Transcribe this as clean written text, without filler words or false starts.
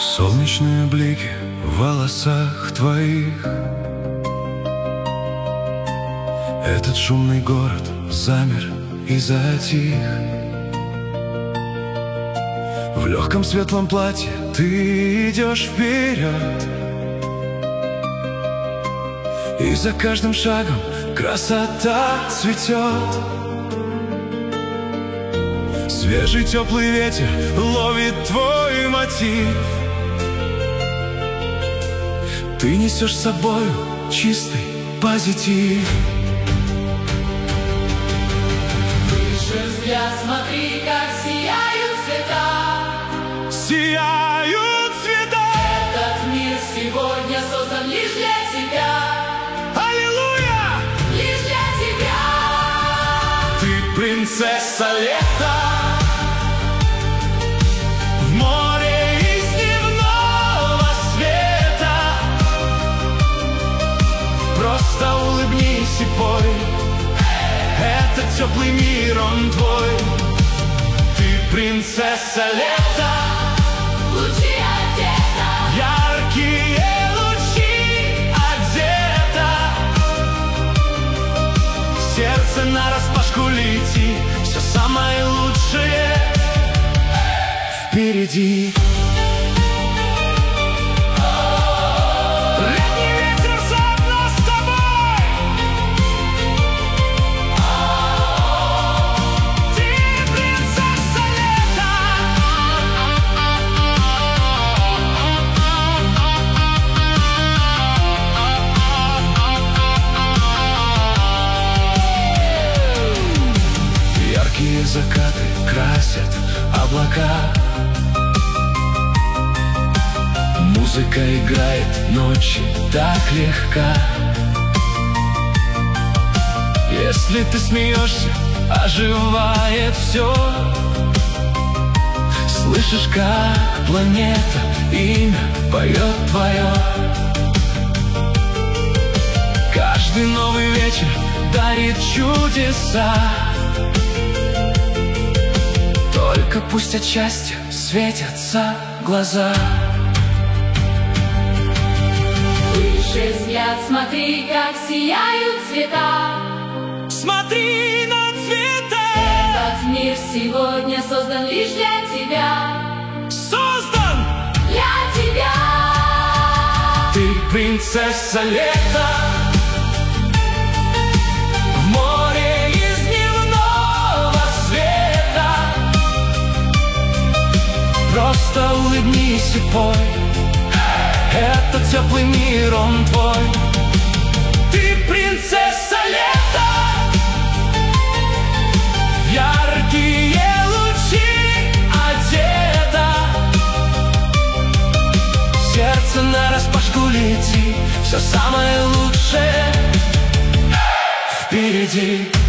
Солнечные блики в волосах твоих. Этот шумный город замер и затих. В легком светлом платье ты идешь вперед, и за каждым шагом красота цветет. Свежий теплый ветер ловит твой мотив. Ты несешь с собою чистый позитив. Выше взгляд, смотри, как сияют цвета. Сияют цвета. Этот мир сегодня создан лишь для тебя. Аллилуйя! Лишь для тебя. Ты принцесса лета. В море из дневного света. Просто улыбнись и пой. Это теплый мир, он твой. Ты принцесса лета. Лучи одета. Яркие лучи одета. Сердце нараспашку лети. Все самое лучшее впереди. Летний ветер заодно с тобой. Ты принцесса лета. Яркие закаты красят облака. Музыка играет ночи так легка. Если ты смеешься, оживает все. Слышишь, как планета имя поет твое. Каждый новый вечер дарит чудеса. Только пусть от счастья светятся глаза. Выше взгляд, смотри, как сияют цвета. Смотри на цвета. Этот мир сегодня создан лишь для тебя. Создан! Для тебя. Ты принцесса лета. В море из дневного света. Просто улыбнись и пой. Это теплый мир, он твой. Ты принцесса лета. В яркие лучи одета. Сердце нараспашку лети. Все самое лучшее впереди.